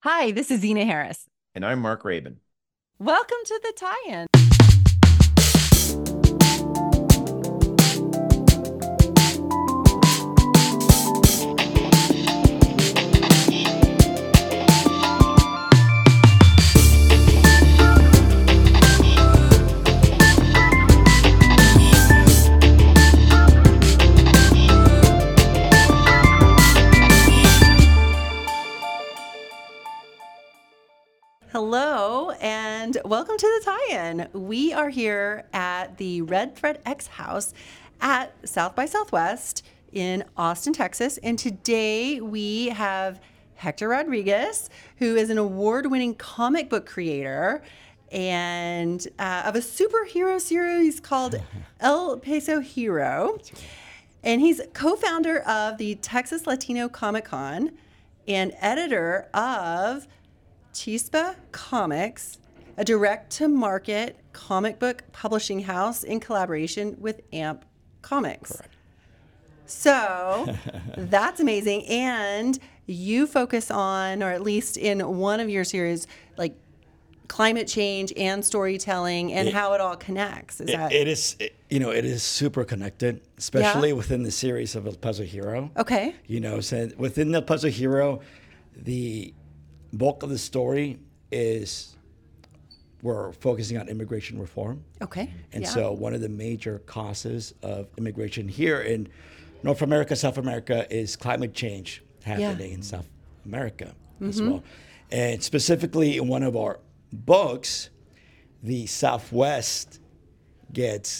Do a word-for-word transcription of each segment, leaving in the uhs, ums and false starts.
Hi, this is Zena Harris. And I'm Mark Rabin. Welcome to the tie-in. Hello and welcome to the tie-in. We are here at the Red Thread X House at South by Southwest in Austin, Texas. And today we have Hector Rodriguez, who is an award-winning comic book creator and uh, of a superhero series called El Paso Hero. And he's co-founder of the Texas Latino Comic Con and editor of Chispa Comics, a direct-to-market comic book publishing house in collaboration with Amp Comics. Correct. So that's amazing. And you focus on, or at least in one of your series, like climate change and storytelling and It- how it all connects. Is It, that it is, it- you know, it is super connected, especially within the series of El Paso Hero. okay? You know, so within El Paso Hero, the bulk of the story is we're focusing on immigration reform. Okay. And yeah. so one of the major causes of immigration here in North America, South America, is climate change happening in South America as well. And specifically in one of our books, the Southwest gets,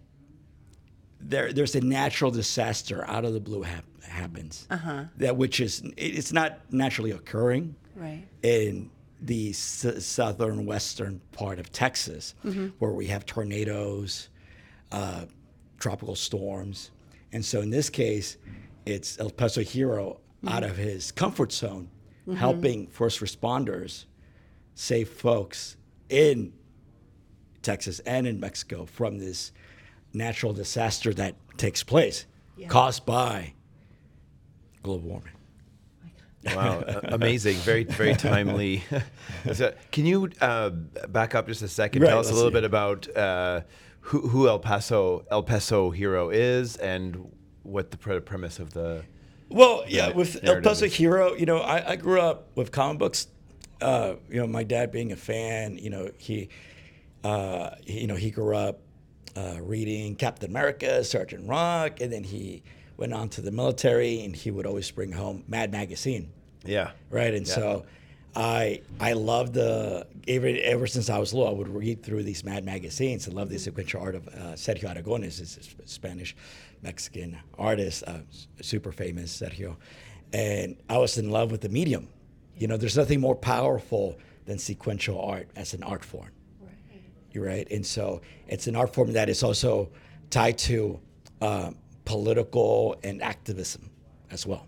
there. there's a natural disaster out of the blue hap- happens. Uh-huh. That which is, it's not naturally occurring right. in the s- southern western part of Texas, where we have tornadoes, uh, tropical storms. And so in this case, it's El Paso Hero out of his comfort zone, helping first responders save folks in Texas and in Mexico from this natural disaster that takes place caused by global warming. Wow, a- amazing, very, very timely. So, can you uh, back up just a second? Right, Tell us a let's little see. bit about uh, who, who El Paso El Paso Hero is and what the pre- premise of the. Well, yeah, Right. with El Narrative Paso is- Hero, you know, I, I grew up with comic books. Uh, you know, my dad being a fan, you know, he, uh, he- you know, he grew up uh, reading Captain America, Sergeant Rock, and then he went on to the military, and he would always bring home Mad Magazine, Yeah. right? And Yeah. so, I I loved the ever ever since I was little, I would read through these Mad magazines and love the sequential art of uh, Sergio Aragones, is a Spanish Mexican artist, uh, super famous Sergio, and I was in love with the medium. You know, there's nothing more powerful than sequential art as an art form. You're right, and so it's an art form that is also tied to um, political and activism as well.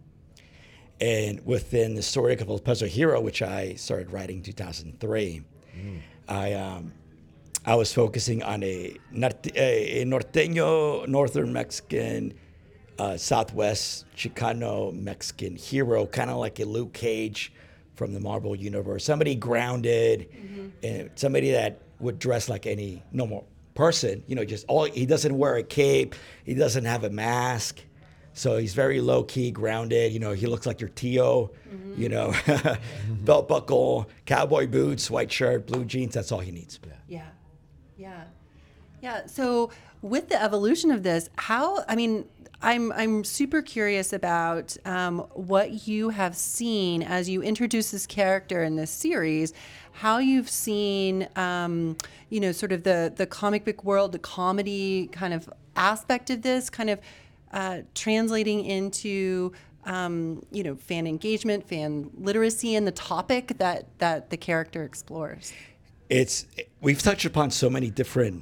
And within the story of El Paso Hero, which I started writing in two thousand three, I um, I was focusing on a, norte- a norteño, northern Mexican, uh, Southwest Chicano Mexican hero, kind of like a Luke Cage from the Marvel Universe. Somebody grounded, and somebody that would dress like any normal person. You know, just all he doesn't wear a cape, he doesn't have a mask. So he's very low key, grounded. You know, he looks like your Tio. You know, belt buckle, cowboy boots, white shirt, blue jeans. That's all he needs. Yeah. Yeah. Yeah. So with the evolution of this, how, I mean, I'm I'm super curious about um, what you have seen as you introduce this character in this series, how you've seen, um, you know, sort of the, the comic book world, the comedy kind of aspect of this kind of uh, translating into, um, you know, fan engagement, fan literacy, and the topic that, that the character explores. It's we've touched upon so many different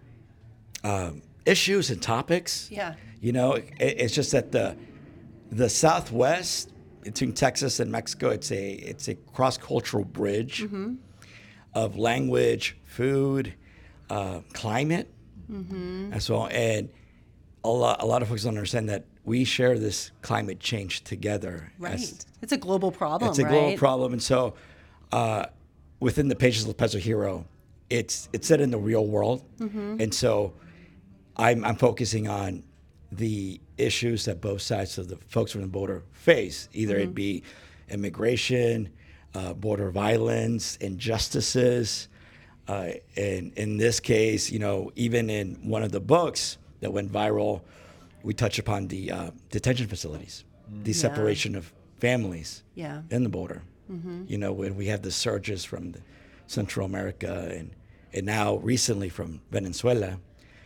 um, issues and topics. Yeah. You know, it, it's just that the the Southwest between Texas and Mexico, it's a it's a cross cultural bridge of language, food, uh, climate, as well. And a lot a lot of folks don't understand that we share this climate change together. Right. As, It's a global problem, it's a right? global problem, and so uh, within the pages of El Peso Hero, it's it's set in the real world, Mm-hmm. and so I'm I'm focusing on the issues that both sides of the folks from the border face, either Mm-hmm. it be immigration, uh, border violence, injustices. Uh, and in this case, you know, even in one of the books that went viral, we touch upon the uh, detention facilities, the Yeah. separation of families Yeah. in the border. You know, when we have the surges from the Central America and, and now recently from Venezuela.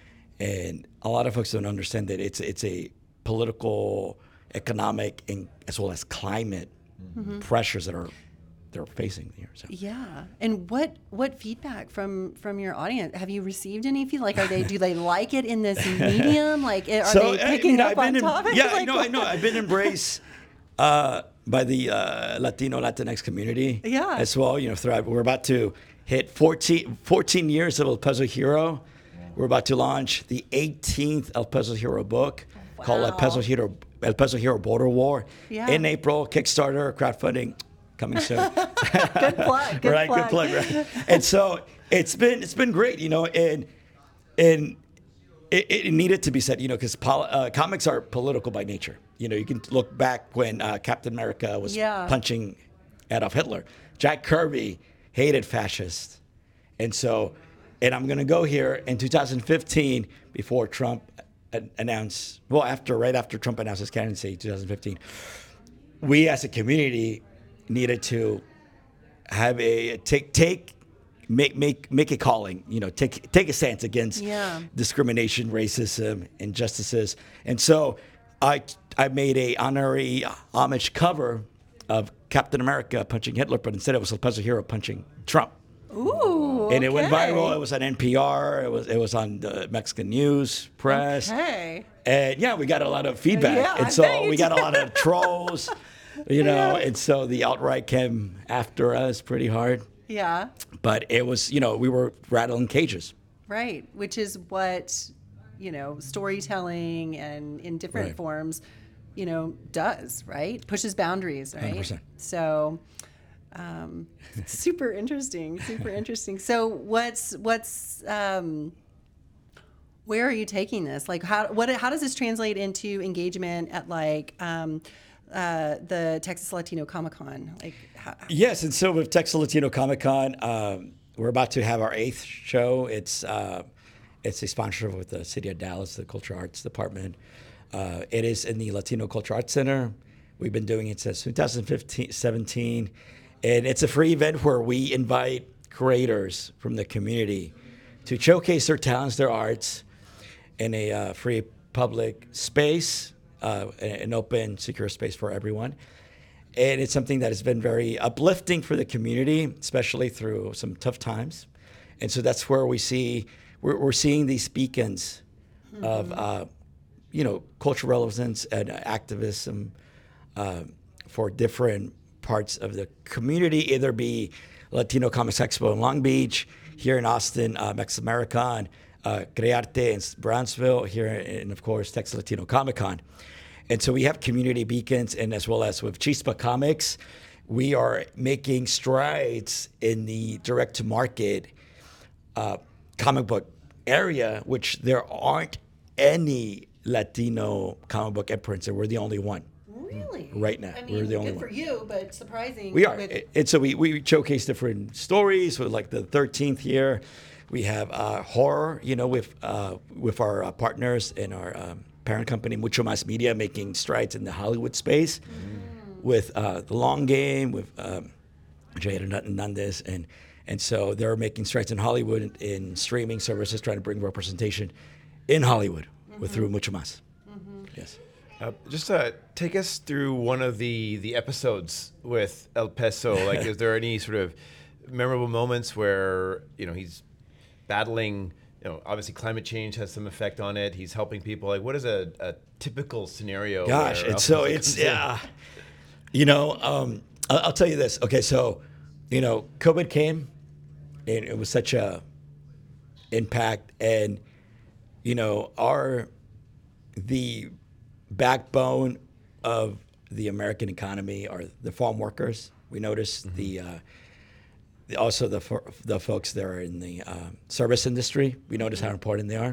And a lot of folks don't understand that it's it's a political, economic, and as well as climate pressures that are they're facing here. So. Yeah. And what what feedback from from your audience have you received? Any feel like are they do they like it in this medium? Like are So, they uh, picking you know, up I've on been em- topics? Yeah, like, I know, I know. I've been embraced uh, by the uh, Latino Latinx community. Yeah. As well. You know, throughout, we're about to hit fourteen, fourteen years of El Peso Hero. We're about to launch the eighteenth El Peso Hero book called El Wow. Peso Hero El Peso Hero Border War. Yeah. In April, Kickstarter, crowdfunding coming soon. Good plug. Good right, plug. good plug, right? And so it's been it's been great, you know, and and it, it needed to be said, you know, because pol- uh, comics are political by nature. You know, you can look back when uh, Captain America was Yeah. punching Adolf Hitler. Jack Kirby hated fascists, and so, and I'm gonna go here in two thousand fifteen before Trump a- announced, well, after right after Trump announced his candidacy, two thousand fifteen, we as a community needed to have a take take make make make a calling, you know, take take a stance against Yeah. discrimination, racism, injustices. And so I I made a honorary homage cover of Captain America punching Hitler, but instead it was El Peso Hero punching Trump. Ooh. And it went okay. viral. It was on N P R. It was it was on the Mexican news press. Okay. And yeah, we got a lot of feedback. Yeah, I and so bet you we got a did. lot of trolls, you know, Yeah. and so the alt-right came after us pretty hard. Yeah. But it was, you know, we were rattling cages. Right. Which is what, you know, storytelling and in different Right. forms, you know, does, right? Pushes boundaries, right? one hundred percent. So um, super interesting, super interesting. So what's, what's, um, where are you taking this? Like how, what, how does this translate into engagement at like, um, uh, the Texas Latino Comic Con? Like how, Yes, and so with Texas Latino Comic Con, um, we're about to have our eighth show. It's uh, it's a sponsorship with the City of Dallas, the Cultural Arts Department. Uh, it is in the Latino Cultural Arts Center. We've been doing it since two thousand fifteen, seventeen, and it's a free event where we invite creators from the community to showcase their talents, their arts, in a uh, free public space, uh, an open, secure space for everyone. And it's something that has been very uplifting for the community, especially through some tough times. And so that's where we see, we're, we're seeing these beacons mm-hmm. of, uh, you know, cultural relevance and activism uh, for different parts of the community, either be Latino Comics Expo in Long Beach, here in Austin, uh, Mex American, uh, Crearte in Brownsville, here in, of course, Texas Latino Comic Con. And so we have community beacons, and as well as with Chispa Comics, we are making strides in the direct-to-market uh, comic book area, which there aren't any Latino comic book imprints, and we're the only one. Really? Right now, I mean, we're the only good one. for you, but surprising. We are. with- And so we, we showcase different stories with like the thirteenth year. We have uh, horror, you know, with uh, with our uh, partners and our um, parent company, Mucho Mas Media, making strides in the Hollywood space mm. with uh, The Long Game, with um, Jair Hernandez. And, and so they're making strides in Hollywood in, in streaming services, trying to bring representation in Hollywood mm-hmm. with through Mucho Mas. Mm-hmm. Yes. Uh, just uh, take us through one of the, the episodes with El Peso. Like, is there any sort of memorable moments where, you know, he's battling, you know, obviously climate change has some effect on it. He's helping people. Like, what is a, a typical scenario? Gosh, where it's El so Peso it's comes in? yeah. You know, um, I'll, I'll tell you this. Okay, so you know, COVID came, and it was such a impact, and you know, our the backbone of the American economy are the farm workers. We noticed mm-hmm. the, uh, the also the the folks that are in the uh, service industry. We notice how important they are.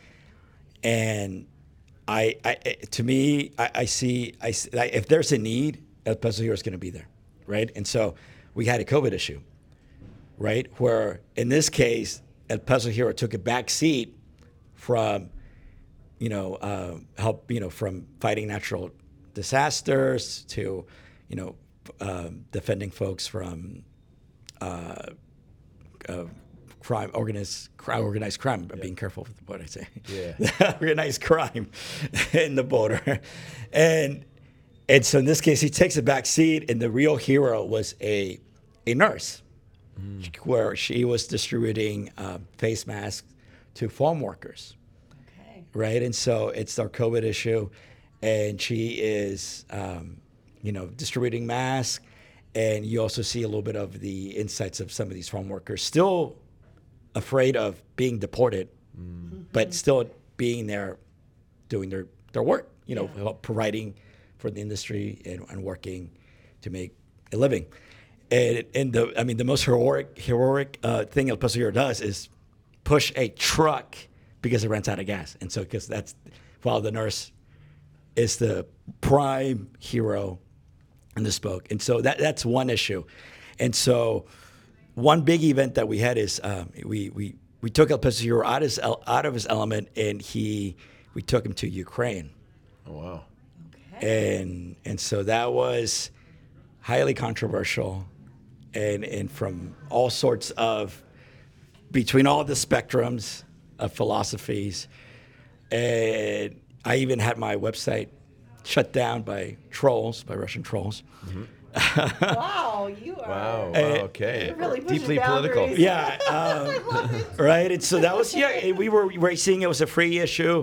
And I, I to me, I, I see, I see, like, if there's a need, El Peso Hero is going to be there, right? And so we had a COVID issue, right? Where in this case, El Peso Hero took a back seat from, you know, uh, help, you know, from fighting natural disasters to, you know, uh, defending folks from uh, uh, crime, organized, organized crime. I'm yeah. being careful with what I say. Yeah. Organized crime in the border. And and so in this case, he takes a back seat, and the real hero was a a nurse, mm. where she was distributing uh, face masks to farm workers. Okay. Right? And so it's our COVID issue, and she is, um, you know, distributing masks, and you also see a little bit of the insights of some of these farm workers still afraid of being deported, mm. but still being there doing their, their work, you know, yeah. providing for the industry and, and working to make a living. And, and the, I mean, the most heroic heroic uh, thing El Peso Hero does is push a truck because it runs out of gas. And so, because that's, while the nurse is the prime hero in this book. And so that that's one issue. And so one big event that we had is um, we, we, we took El Peso Hero out of, his, out of his element, and he we took him to Ukraine. Oh, wow. Okay. And and so that was highly controversial, and, and from all sorts of, between all the spectrums of philosophies. And I even had my website shut down by trolls, by Russian trolls. Mm-hmm. Wow, you are. Wow, wow okay. You're really deeply political. Yeah, um, right. And so that was, yeah, we were racing. It was a free issue.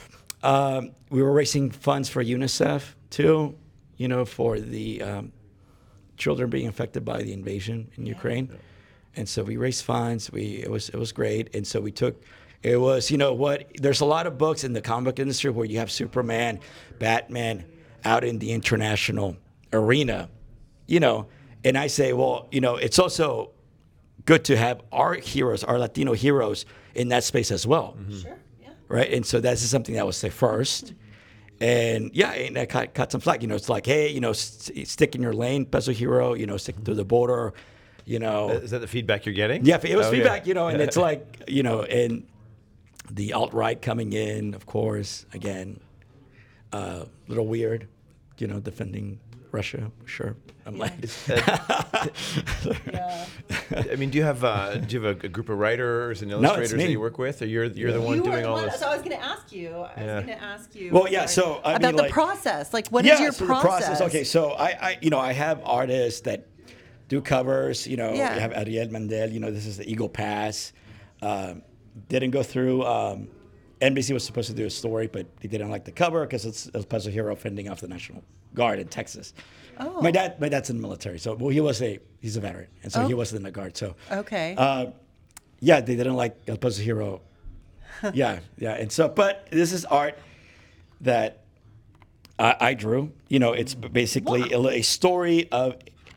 Um, we were raising funds for UNICEF too, you know, for the um, children being affected by the invasion in yeah. Ukraine. Yeah. And so we raised funds. We it was it was great. And so we took, it was, you know what, there's a lot of books in the comic book industry where you have Superman, Batman out in the international arena, you know, and I say, well, you know, it's also good to have our heroes, our Latino heroes in that space as well. Mm-hmm. Sure, yeah. Right, and so that's something that I would say first. And yeah, and I caught, caught some flack. You know, it's like, hey, you know, st- stick in your lane, Peso Hero, you know, stick mm-hmm. to the border, you know. Is that the feedback you're getting? Yeah, it was oh, feedback, yeah. you know, and it's like, you know, and the alt-right coming in, of course, again, a uh, little weird, you know, defending Russia, sure. I'm yeah. like, uh, yeah. I mean, do you have uh, do you have a, a group of writers and illustrators no, that you work with, or you're you're yeah. the one you doing the all one, this? So I was going to ask you. I yeah. was going to ask you. Well, yeah. sorry, So I about mean, the like, process. Like, what yeah, is your so process? The process? Okay, so I, I, you know, I have artists that do covers. You know, Yeah. I have Ariel Mandel. You know, this is the Eagle Pass. Um, didn't go through. Um, N B C was supposed to do a story, but they didn't like the cover because it's El Peso Hero fending off the National Guard in Texas. Oh. My dad, my dad's in the military, so well, he was a he's a veteran, and so Oh. he was in the Guard. So Okay. uh, yeah, they didn't like El Peso Hero. yeah, yeah, and so but this is art that I, I drew. You know, it's basically Wow. a, a story of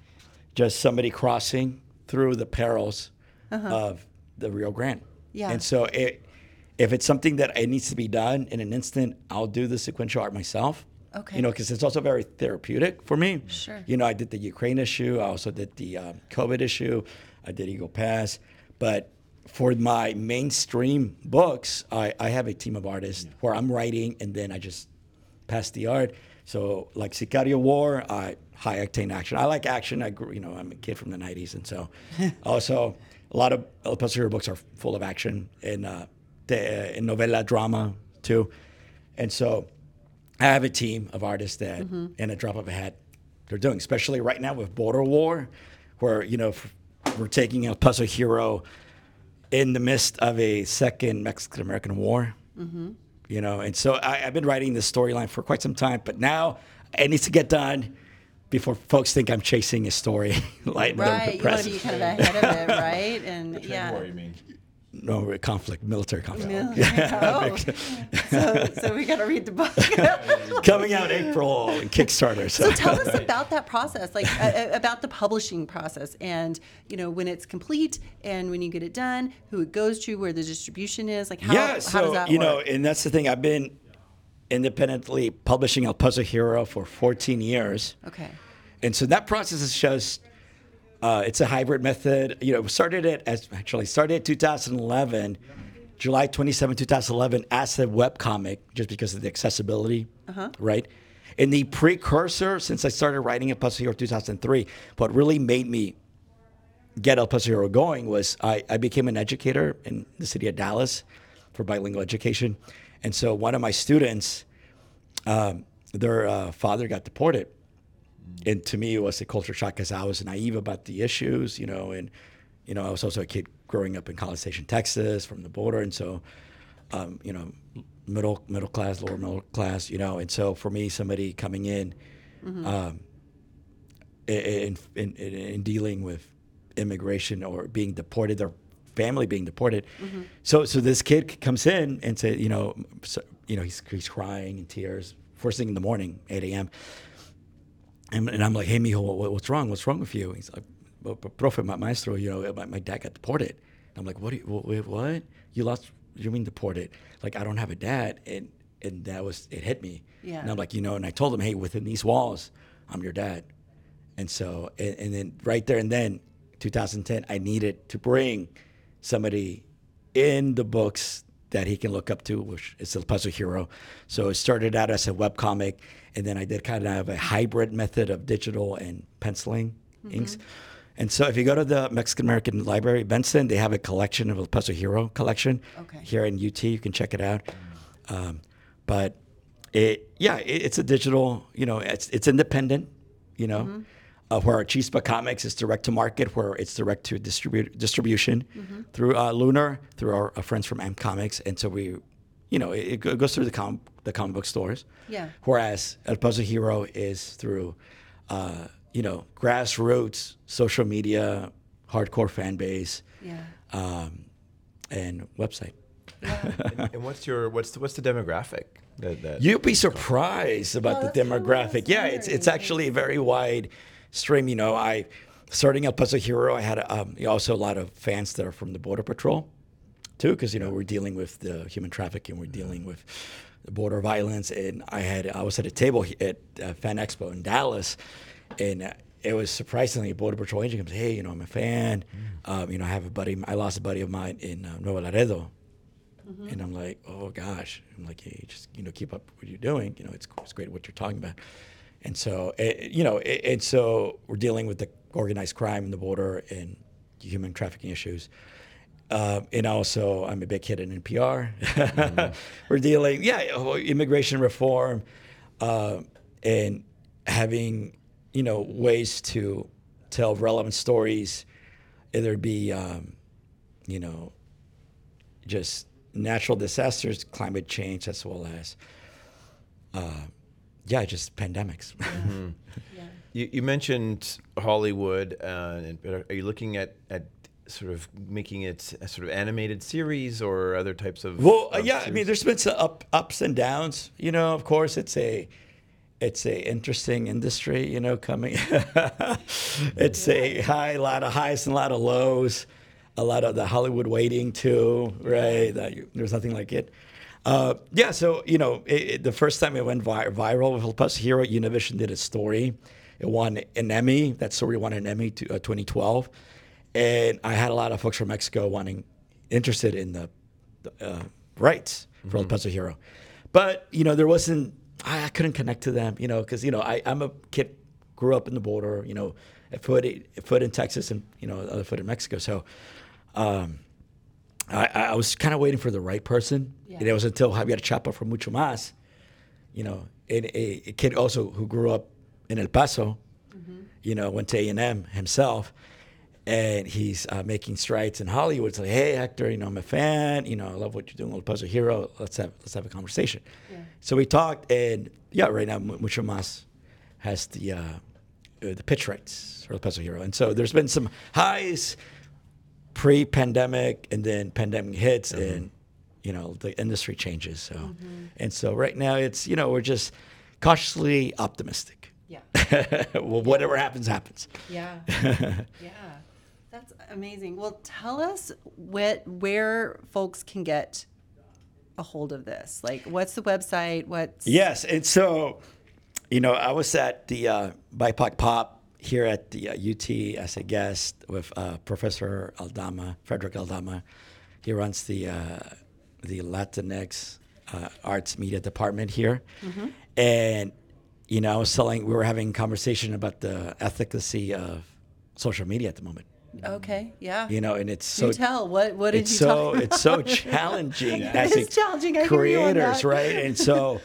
just somebody crossing through the perils Uh-huh. of the Rio Grande. Yeah. And so it, if it's something that it needs to be done in an instant, I'll do the sequential art myself. Okay. You know, because it's also very therapeutic for me. Sure. You know, I did the Ukraine issue. I also did the um, COVID issue. I did Eagle Pass. But for my mainstream books, I, I have a team of artists yeah. where I'm writing and then I just pass the art. So like Sicario War, I high octane action. I like action. I grew, you know, I'm a kid from the nineties, and so also a lot of El Peso Hero books are full of action and uh, the, and novela drama too. And so I have a team of artists that, mm-hmm. in a drop of a hat, they're doing. Especially right now with border war, where you know we're taking El Peso Hero in the midst of a second Mexican-American war. Mm-hmm. You know, and so I, I've been writing this storyline for quite some time, but now it needs to get done before folks think I'm chasing a story. like right, the you press. want to be kind of ahead of it, right? And The trade yeah. war, you mean? no conflict, military conflict. Military. Oh. so, so we got to read the book. Coming out April and Kickstarter. So. So tell us about that process, like uh, about the publishing process, and you know when it's complete, and when you get it done, who it goes to, where the distribution is, like how, yeah, how so, does that you work? know, and that's the thing. I've been independently publishing El Paso Hero for fourteen years. Okay. And so that process is just, uh, it's a hybrid method. You know, started it as, actually started in two thousand eleven, July twenty-seventh, two thousand eleven, as a webcomic, just because of the accessibility, uh-huh. right? And the precursor, since I started writing El Paso Hero two thousand three, what really made me get El Paso Hero going was I, I became an educator in the city of Dallas for bilingual education. And so one of my students, um, their uh, father got deported. And to me, it was a culture shock because I was naive about the issues, you know, and, you know, I was also a kid growing up in College Station, Texas, from the border. And so, um, you know, middle middle class, lower middle class, you know. And so for me, somebody coming in mm-hmm. um, in, in, in, in dealing with immigration or being deported, their family being deported. Mm-hmm. So so this kid comes in and say, you know, so, you know, he's he's crying in tears, first thing in the morning, eight a.m. And, and I'm like, hey, mijo, what, what's wrong? What's wrong with you? He's like, well, profe, ma- maestro, you know, my, my dad got deported. I'm like, what? Do you, wait, what? You lost? You mean deported? Like, I don't have a dad, and and that was it hit me. Yeah. And I'm like, you know, and I told him, hey, within these walls, I'm your dad. And so, and, and then right there and then, two thousand ten, I needed to bring somebody in the books that he can look up to, which is El Paso Hero. So it started out as a webcomic, and then I did kind of a hybrid method of digital and penciling mm-hmm. inks. And so if you go to the Mexican American Library, Benson, they have a collection of El Paso Hero collection okay. here in U T. You can check it out. Um, but it, yeah, it, it's a digital, you know, it's it's independent, you know. Mm-hmm. Uh, where Chispa Comics is direct to market, where it's direct to distribute distribution mm-hmm. through uh, Lunar, through our, our friends from M Comics, and so we, you know, it, it goes through the com the comic book stores. Yeah. Whereas El Paso Hero is through, uh, you know, grassroots social media, hardcore fan base, yeah, um, and website. Yeah. and, and what's your what's the, what's the demographic? That, that You'd be surprised about oh, the that's demographic. Yeah, it's it's actually a very wide stream. You know, I starting El Paso Hero, I had um, also a lot of fans that are from the Border Patrol, too, because you know we're dealing with the human trafficking, we're dealing with the border violence, and I had I was at a table at uh, Fan Expo in Dallas, and uh, it was surprisingly a Border Patrol agent comes, hey, you know, I'm a fan. Mm. Um, you know, I have a buddy, I lost a buddy of mine in uh, Nuevo Laredo. Mm-hmm. And I'm like, oh gosh. I'm like, hey, just you know, keep up what you're doing. You know, it's it's great what you're talking about. And so, it, you know, it, and so we're dealing with the organized crime in the border and human trafficking issues. Uh, and also, I'm a big hit in N P R. Mm-hmm. We're dealing, yeah, immigration reform, uh, and having, you know, ways to tell relevant stories, either be, um, you know, just natural disasters, climate change, as well as, uh, yeah, just pandemics. Mm-hmm. Yeah. You, you mentioned Hollywood. Uh, are you looking at, at sort of making it a sort of animated series or other types of? Well, uh, of yeah, series? I mean, there's been some up, ups and downs. You know, of course, it's a it's a interesting industry. You know, coming. It's a high, a lot of highs and a lot of lows. A lot of the Hollywood waiting too, right? That you, there's nothing like it. Uh, yeah, so you know, it, it, the first time it went vi viral with El Paso Hero, Univision did a story. It won an Emmy. That story won an Emmy to uh, twenty twelve, and I had a lot of folks from Mexico wanting, interested in the, the uh, rights for mm-hmm. El Paso Hero, but you know, there wasn't. I, I couldn't connect to them, you know, because you know, I, I'm a kid, grew up in the border, you know, a foot, a foot in Texas and you know, other foot in Mexico, so. Um, I, I was kind of waiting for the right person. Yeah. And it was until Javier Chapa from Mucho Mas, you know, and a, a kid also who grew up in El Paso, mm-hmm. you know, went to A and M himself, and he's uh, making strides in Hollywood. It's like, hey, Hector, you know, I'm a fan. You know, I love what you're doing, El Paso Hero. Let's have let's have a conversation. Yeah. So we talked, and yeah, right now Mucho Mas has the uh, the pitch rights for El Paso Hero, and so there's been some highs. pre-pandemic, and then pandemic hits, mm-hmm. and you know the industry changes. So, mm-hmm. and so right now it's you know we're just cautiously optimistic. Yeah. Well, whatever happens, happens. Yeah. Yeah. That's amazing. Well, tell us what where folks can get a hold of this. Like, what's the website? What's Yes, and so, you know, I was at the uh, B I P O C Pop here at the uh, U T as a guest with uh, Professor Aldama, Frederick Aldama. He runs the uh, the Latinx uh, Arts Media Department here, mm-hmm. and you know, I was telling, we were having a conversation about the efficacy of social media at the moment. Okay, yeah. You know, and it's Do so tell what what did it's you so talk about? it's so challenging Yeah. as It's a challenging. I hear you on creators, that. right? And so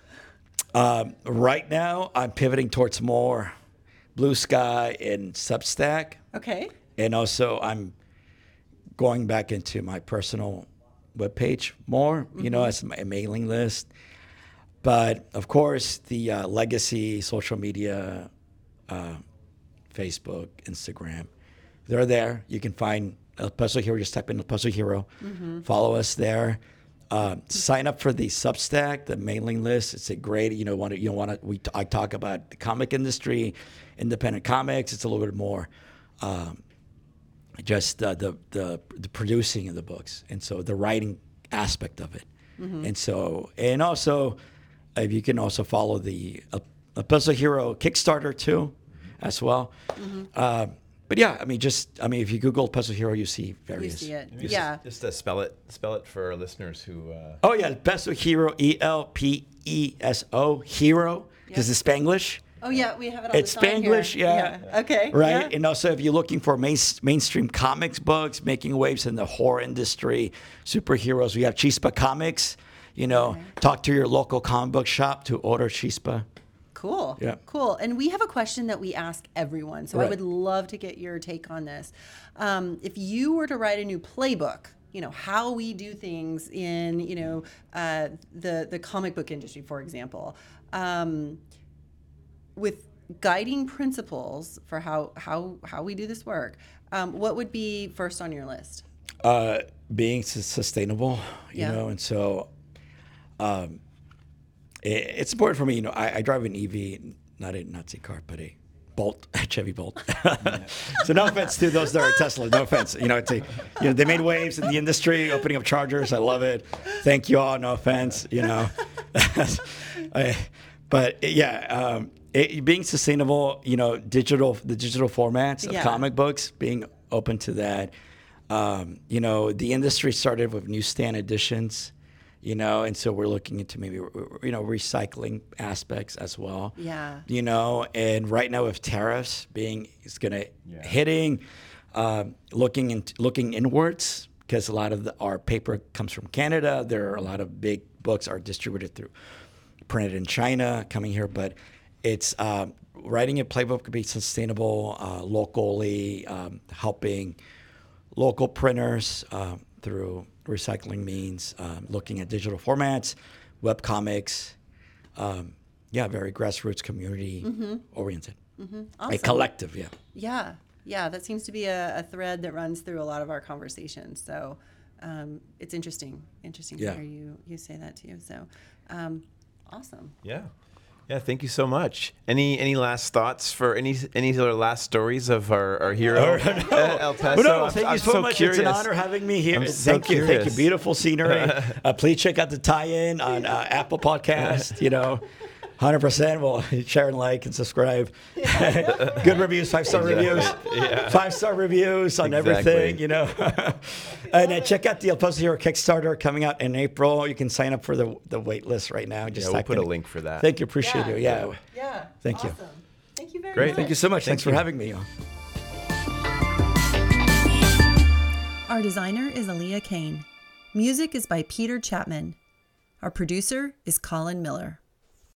um, right now I'm pivoting towards more Blue Sky and Substack, Okay. and also I'm going back into my personal webpage more, you know, as my mailing list. But of course, the uh, legacy social media, uh, Facebook, Instagram, they're there. You can find El Paso Hero. Just type in El Paso Hero. Mm-hmm. Follow us there. Uh, sign up for the Substack, the mailing list. It's a great, you know, want to, you know, want to. We I talk about the comic industry, independent comics. It's a little bit more, um, just uh, the the the producing of the books, and so the writing aspect of it, mm-hmm. and so and also, if you can also follow the El, El Paso Hero Kickstarter too, as well. Mm-hmm. Uh, But yeah, I mean, just I mean, if you Google Peso Hero, you see various. You see it. Just, Yeah. Just uh, spell it. Spell it for our listeners who. Uh... Oh yeah, Peso Hero, E L P E S O Hero, because Yep. it's Spanglish. Oh yeah, we have it on It's the sign here. Spanglish, yeah. yeah. Okay. Right, Yeah. and also if you're looking for main, mainstream comics books, making waves in the horror industry, superheroes, we have Chispa Comics. You know, Okay. talk to your local comic book shop to order Chispa. Cool. Yeah. Cool. And we have a question that we ask everyone. So I Right. would love to get your take on this. Um, if you were to write a new playbook, you know, how we do things in, you know, uh, the, the comic book industry, for example, um, with guiding principles for how, how, how we do this work, um, what would be first on your list? Uh, being su- sustainable, you Yeah. know, and so um, it, it's important for me. You know, I, I drive an E V, not a Nazi car, but a Bolt, Chevy Bolt. So no offense to those that are Tesla. No offense. You know, it's a, you know, they made waves in the industry, opening up chargers. I love it. Thank you all. No offense. You know, I, but yeah, um, it, being sustainable. You know, digital, the digital formats of Yeah. comic books, being open to that. Um, you know, the industry started with newsstand editions, you know, and so we're looking into maybe, you know, recycling aspects as well. Yeah. You know, and right now with tariffs being, it's going to Yeah. hitting, um, looking in, looking inwards, because a lot of the, our paper comes from Canada. There are a lot of big books are distributed through, printed in China, coming here, but it's um, writing a playbook could be sustainable, uh, locally, um, helping local printers uh, through recycling means, um, looking at digital formats, web comics, um, yeah, very grassroots community mm-hmm. oriented. Mm-hmm. Awesome. A collective, yeah. Yeah, yeah, that seems to be a, a thread that runs through a lot of our conversations. So um, it's interesting, interesting to Yeah. hear you you say that too. So um, awesome. Yeah. Yeah, thank you so much. Any any last thoughts for any any other last stories of our, our hero, no. uh, El Paso? no, I'm- thank I'm you so, much. Curious. It's an honor having me here. I'm so thank you, thank you. curious. Beautiful scenery. uh, please check out the tie-in on uh, Apple Podcast. You know, one hundred percent. Well, share and like and subscribe. Good reviews, five star Exactly. reviews, Yeah. five star reviews on Exactly. everything. You know, and uh, check out the El Paso Hero Kickstarter coming out in April. You can sign up for the the wait list right now. Just Yeah, we'll type put a in- link for that. Thank you, appreciate Yeah. you. Yeah, Yeah. Thank you. awesome. Thank you very Great. much. thank you so much. Thank Thanks for you. having me. Our designer is Aaliyah Kane. Music is by Peter Chapman. Our producer is Colin Miller.